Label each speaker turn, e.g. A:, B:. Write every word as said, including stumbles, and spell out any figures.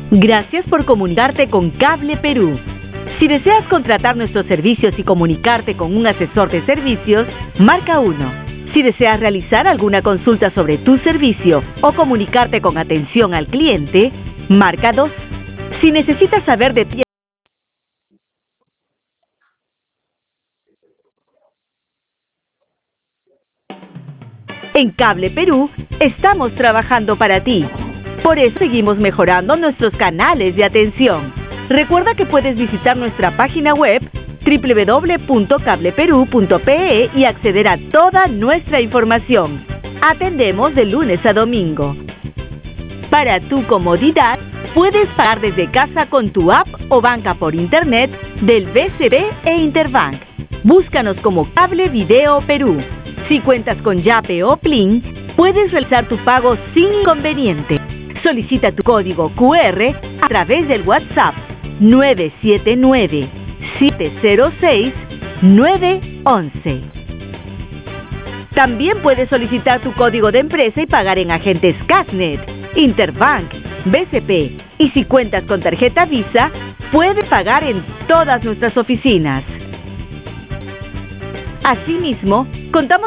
A: Gracias por comunicarte con Cable Perú. Si deseas contratar nuestros servicios y comunicarte con un asesor de servicios, marca uno. Si deseas realizar alguna consulta sobre tu servicio o comunicarte con atención al cliente, marca dos. Si necesitas saber de ti, en Cable Perú estamos trabajando para ti. Por eso seguimos mejorando nuestros canales de atención. Recuerda que puedes visitar nuestra página web doble u doble u doble u punto cable perú punto pe e y acceder a toda nuestra información. Atendemos de lunes a domingo. Para tu comodidad, puedes pagar desde casa con tu app o banca por internet del B C B e Interbank. Búscanos como Cable Video Perú. Si cuentas con Yape o Plin, puedes realizar tu pago sin inconveniente. Solicita tu código cu erre a través del WhatsApp nueve siete nueve, siete cero seis, nueve uno uno. También puedes solicitar tu código de empresa y pagar en agentes Casnet, Interbank, B C P. Y si cuentas con tarjeta Visa, puedes pagar en todas nuestras oficinas. Asimismo, contamos